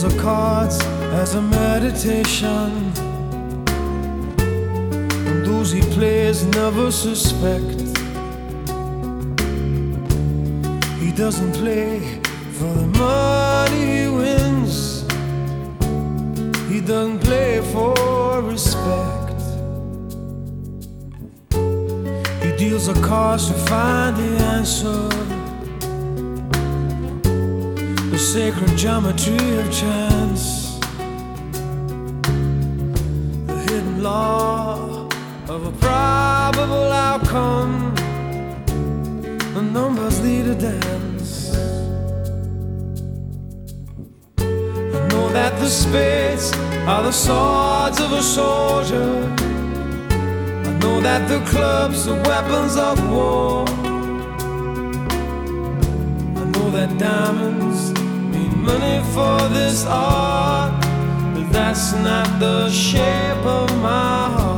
deals the cards as a meditation, and those he plays never suspect. He doesn't play for the money he wins, he doesn't play for respect. He deals the cards to find the answer, the sacred geometry of chance, the hidden law of a probable outcome. The numbers lead a dance. I know that the spades are the swords of a soldier, I know that the clubs are weapons of war, I know that diamonds mean money for this art, but that's not the shape of my heart.